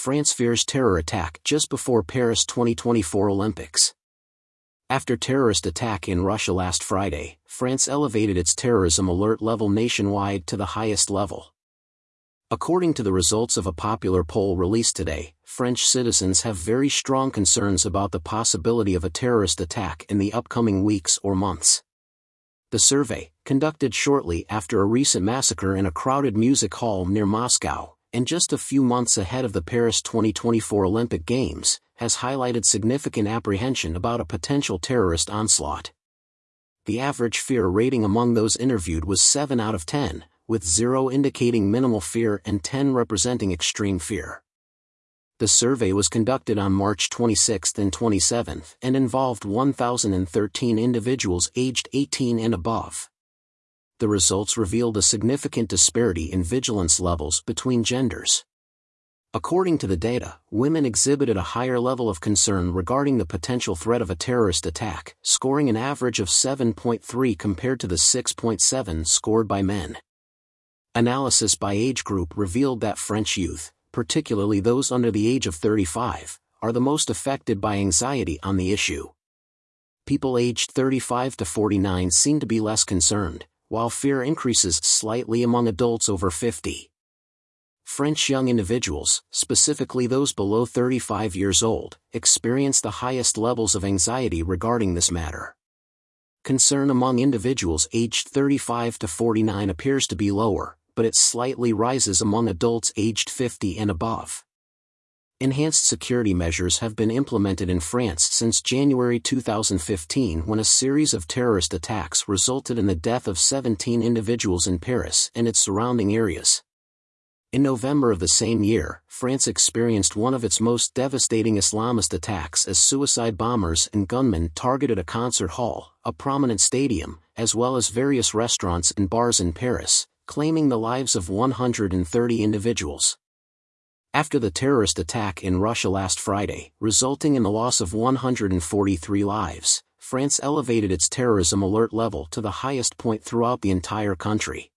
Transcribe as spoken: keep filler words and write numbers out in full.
France fears terror attack just before Paris twenty twenty-four Olympics. After terrorist attack in Russia last Friday, France elevated its terrorism alert level nationwide to the highest level. According to the results of a popular poll released today, French citizens have very strong concerns about the possibility of a terrorist attack in the upcoming weeks or months. The survey, conducted shortly after a recent massacre in a crowded music hall near Moscow, and just a few months ahead of the Paris twenty twenty-four Olympic Games, has highlighted significant apprehension about a potential terrorist onslaught. The average fear rating among those interviewed was seven out of ten, with zero indicating minimal fear and ten representing extreme fear. The survey was conducted on March twenty-sixth and twenty-seventh and involved one thousand thirteen individuals aged eighteen and above. The results revealed a significant disparity in vigilance levels between genders. According to the data, women exhibited a higher level of concern regarding the potential threat of a terrorist attack, scoring an average of seven point three compared to the six point seven scored by men. Analysis by age group revealed that French youth, particularly those under the age of thirty-five, are the most affected by anxiety on the issue. People aged thirty-five to forty-nine seem to be less concerned, while fear increases slightly among adults over fifty. French young individuals, specifically those below thirty-five years old, experience the highest levels of anxiety regarding this matter. Concern among individuals aged thirty-five to forty-nine appears to be lower, but it slightly rises among adults aged fifty and above. Enhanced security measures have been implemented in France since January two thousand fifteen, when a series of terrorist attacks resulted in the death of seventeen individuals in Paris and its surrounding areas. In November of the same year, France experienced one of its most devastating Islamist attacks as suicide bombers and gunmen targeted a concert hall, a prominent stadium, as well as various restaurants and bars in Paris, claiming the lives of one hundred thirty individuals. After the terrorist attack in Russia last Friday, resulting in the loss of one hundred forty-three lives, France elevated its terrorism alert level to the highest point throughout the entire country.